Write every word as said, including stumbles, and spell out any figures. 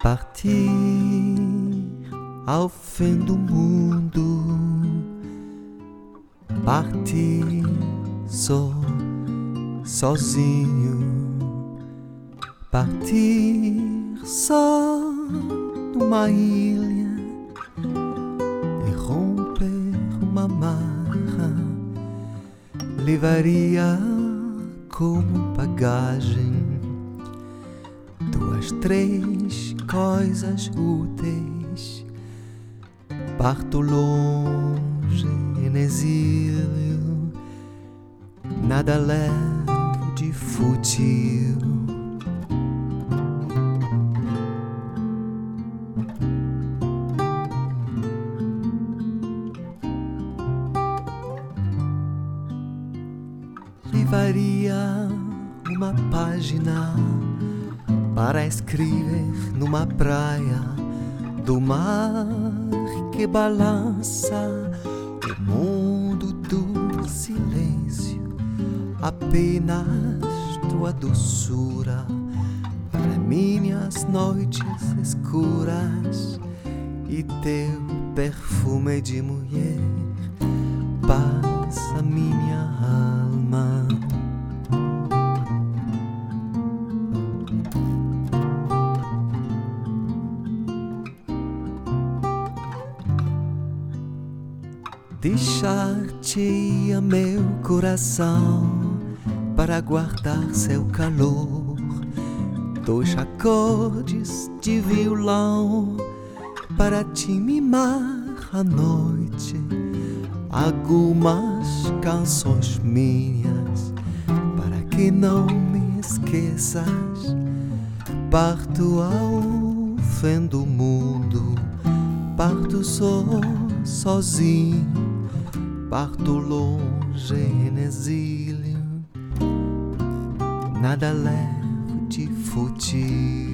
Partir ao fim do mundo, partir só, sozinho, partir só numa ilha e romper uma marra, levaria como bagagem duas, três coisas úteis. Parto longe em exílio, nada levo de fútil. Levaria uma página para escrever numa praia do mar que balança o mundo do silêncio, apenas tua doçura para minhas noites escuras e teu perfume de mulher passa minha alma. Deixar-te a meu coração para guardar seu calor, dois acordes de violão para te mimar à noite, algumas canções minhas para que não me esqueças. Parto ao fim do mundo, parto só, sozinho, parto longe em exílio, nada levo de fútil.